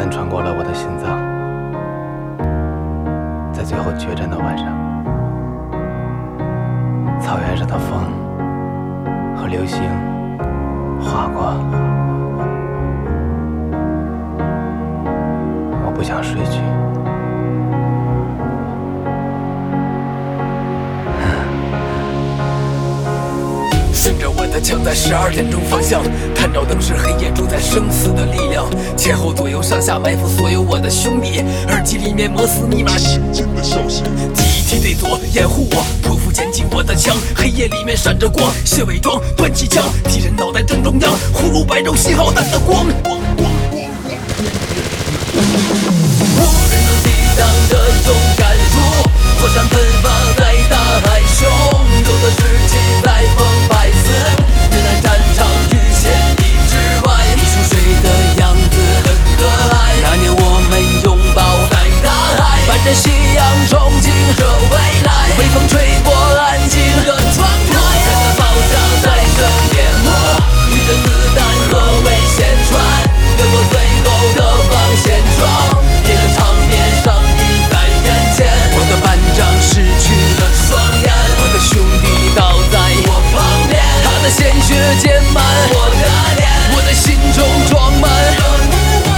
弹穿过了我的心脏，在最后决战的晚上，草原上的风和流星划过，我不想睡去。 顺着我的枪在12点钟方向，探照灯是黑夜主宰生死的力量，前后左右上下埋伏所有我的兄弟，耳机里面摩斯密码心惊的消息，记忆体对左掩护我，匍匐捡起我的枪，黑夜里面闪着光，卸伪装端起枪，敌人脑袋正中央，葫芦白肉信号弹的光。我人能抵挡的勇敢如火山喷发在大海汹涌的世纪在风败死，越南战场与千里之外，一出水的样子很可爱。那年我们拥抱在大海，伴着夕阳憧憬着未来，微风吹过安静的窗台，战的爆炸在深夜幕，与着子弹和危险船，越过最后的防线窗，别让场面上映在眼前。我的班长失去了双眼，我的兄弟倒在我旁边，他的鲜血溅满我的脸，我的心中装满了怒火。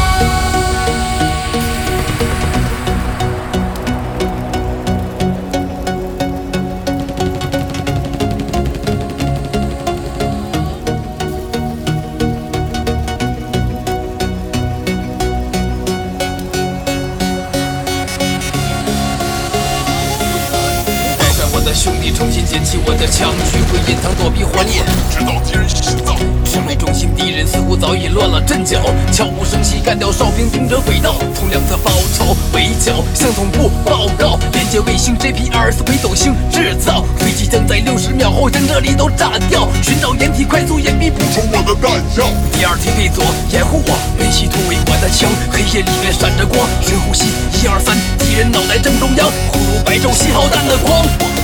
兄弟重新捡起我的枪，学会隐藏躲避幻念，直到敌人心脏。指挥中心敌人似乎早已乱了阵脚，悄无声息干掉哨兵，盯着轨道，从两侧包抄围剿，向总部报告。连接卫星 JP24北斗星制造，飞机将在60秒后将这里都炸掉。寻找掩体，快速掩蔽，补充我的弹药。第二梯对左掩护我，没系突围我的枪，黑夜里面闪着光，深呼吸，1、2、3，敌人脑袋正中央，葫芦白昼信号弹的光。